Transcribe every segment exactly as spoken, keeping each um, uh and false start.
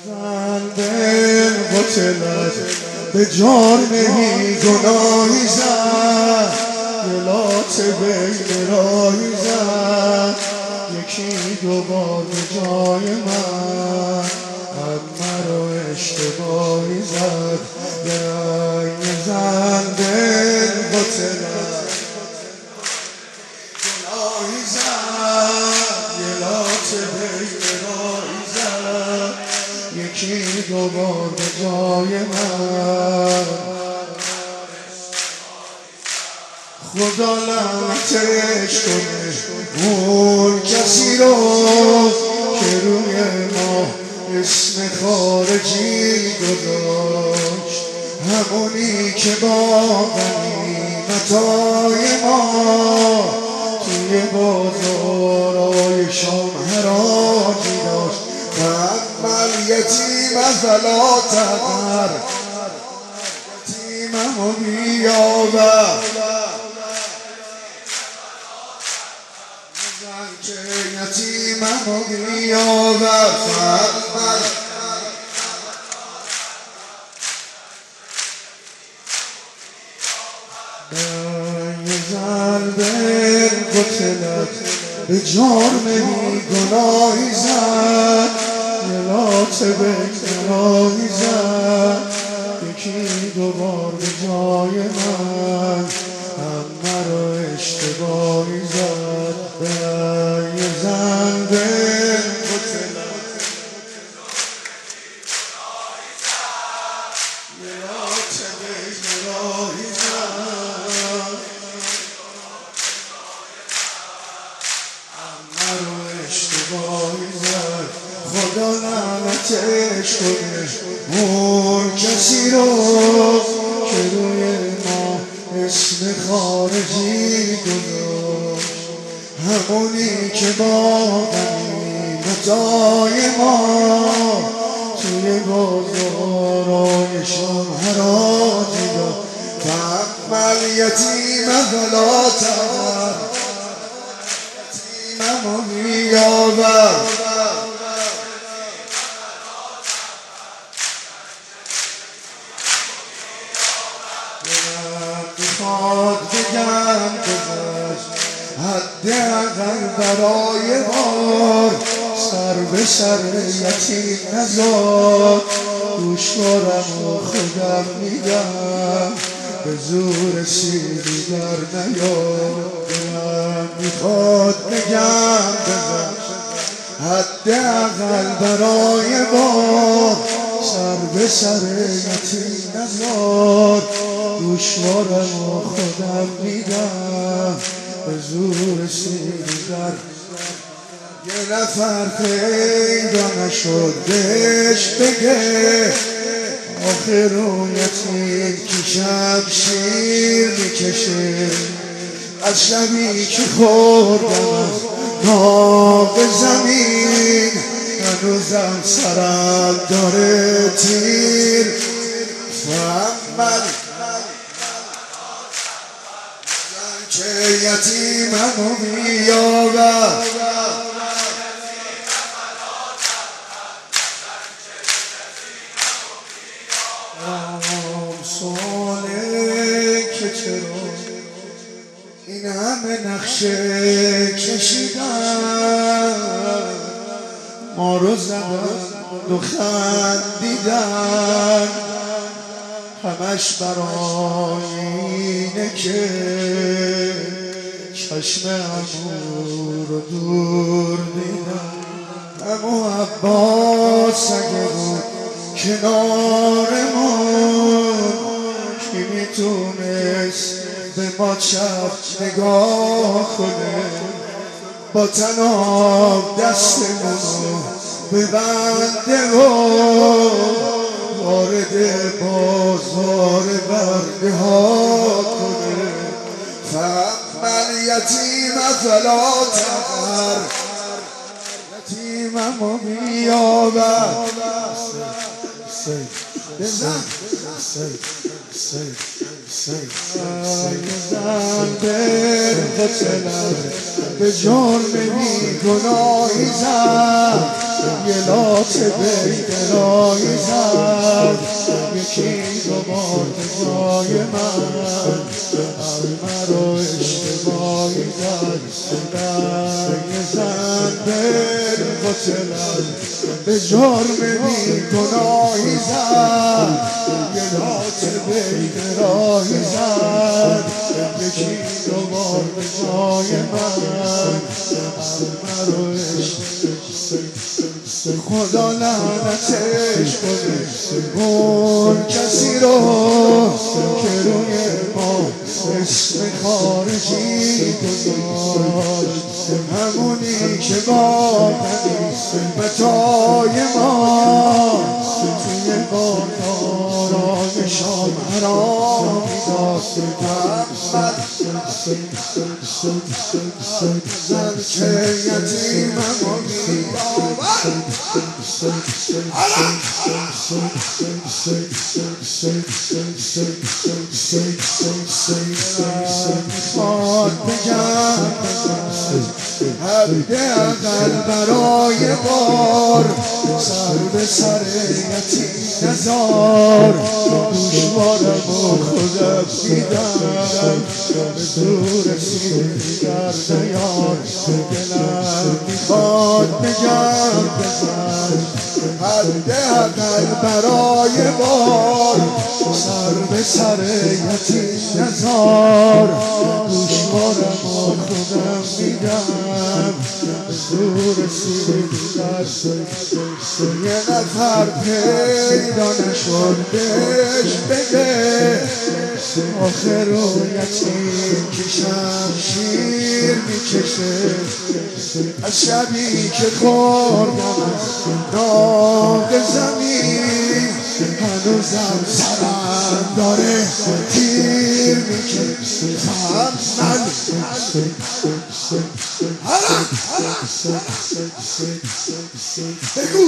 زن دل قتلت به جرمی گناهی زد، گلات بین راهی زد، یکی دوبار به جای من هم مرا اشتباهی زد. یه زن دل قتلت گناهی زد، گلات بین راهی زد، یکی دوبار به جای من. خدا لعنتش کنه اون کسی رو که روی ما اسم خارجی گذاشت، همونی که با غنیمتای ما توی بازارای شام حراجی داشت. فاما یتیم فلا تقهر، یتیممو بیاور، که یتیممو بیاور. فاما یه زن دل قتلت به جرمی گناهی زد، گلات به گناهی زد، یکی دوبار به جای من هم مرا اشتباهی زد. یه زن دل قتلت گلات به گناهی زد، مرا اشتباهی زد. خدا لعنتش کنه اون کسی رو که روی ما اسم خارجی گذاشت، همونی که با غنیمتای ما توی بازارای شام حراجی داد. فاما یتیم فلا تقهر، یتیممو بیاور، میخواد بگم گذشت حداقل برای بار، سر به سر یتیم نزاد، گوشوارم و خودم میگم به زور سیلی در نیاد. میخواد بگم گذشت حداقل برای بار، سر به سر یتیم نزاد، گوشوارم و خودم میدم به زور سیلی در. یه نفر پیدا نشد بهش بگه آخر اون یتیم که شمشیر میکشه، از شبی که خوردم از ناق زمین هنوزم سرم داره تیر. فاما که یتیممو بیاور، سواله که چرا این همه نقشه کشیدن، ما رو زدن و خندیدن، همش برای اینه که چشم عمو رو دور دیدن. عمو عباس اگه بود کنارمون، کی میتونست به ما چپ نگاه کنه، با تناب دستمونو ببنده و وارد بازار برده ها کنه. فاما یتیم فلا تقهر، یتیممو بیاور. بزن زن دل قتلت به جرمی گناهی زد، یه لات بیدرایی زد یکی دوبار جای من قلب رو اشتباهی زد رنگ زن بر قتلم به جرم بی گناهی زد یه لات بیدرایی زد یکی دوبار به جای من قلب رو خدا لعنتش کنه اون کسی رو که روی ما اسم خارجی گذاشت همونی که با متای ما توی بازارای شام حرام میداد محمد زن که یتیمم رو می‌آورد میخواد بگم حداقل برای بار سر به سر یتیم نزار دوشوارم و خودم دیدم به دور سیر در نیار دلم میخواد بگم بزن حداقل برای بار سر به سر یتیم نزار دوشوارم و خودم میدم به دور سیر در یه نفر پیدا نشد بهش بگه آخر رو یتیم که شمشیر میکشه از شبی که خوردم از ناق زمین هنوزم سرم داره تیر میکشه من بگو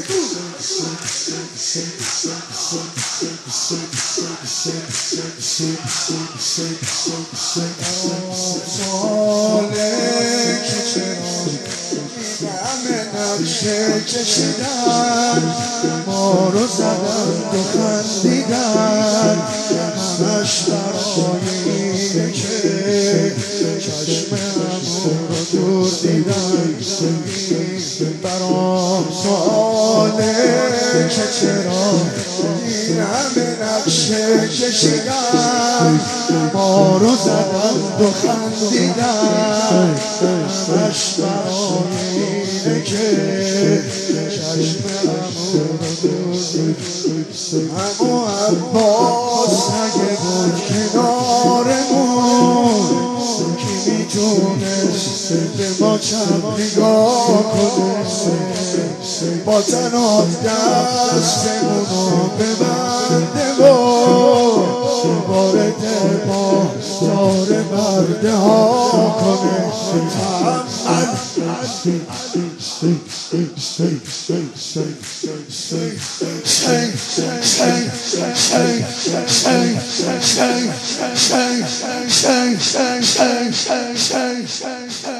ساله که چرا این همه نقشه کشیدن ما رو زدن و خندیدن همش برای اینه که چشم همون رو دور دیدن برام ساله که چرا این همه نقشه کشیدن ما رو زدن و خندیدن همش برای اینه که چشم همون رو دور دیدن همو عباس اگه بود کنارمون کی میتونست به ما چپ نگاه کنه با تنات دستمونو ببنده و وارد ما دار برده ها کنه تحمل